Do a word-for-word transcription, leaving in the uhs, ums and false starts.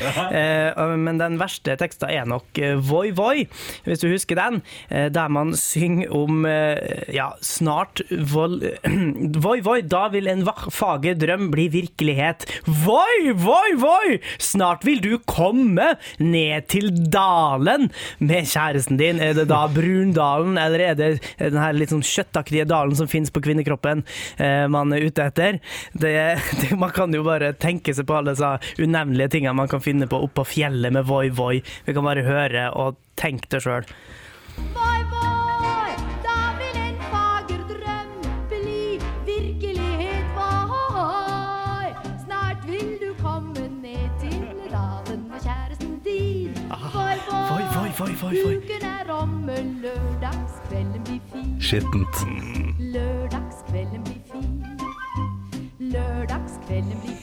Eh, men den verste teksten er nok eh, Voi Voi, hvis du husker den, eh, der man synger om eh, ja, snart vol Voi Voi, da vil en fager drøm bli virkelighet. Voi Voi Voi, snart vil du komme ned til dalen med kjæresten din. Er det da Brundalen, eller er det den her litt sånn kjøttaktige dalen som finnes på kvinnekroppen eh, man er ute etter? Det, det, man kan jo bare tenke seg på alle disse unevnelige tingene man kan finne på oppe på fjellet med Voi Voi. Vi kan bare høre og tenke det selv. Voi Voi, da vil en fager drøm bli virkelighet. Voi, snart vil du komme ned til dalen med kjæresten din. Voi Voi, voi, voi, voi, voi. uken er omme, lørdagskvelden blir fin. Skittent. Lørdagskvelden blir fin. Lørdagskvelden blir fin.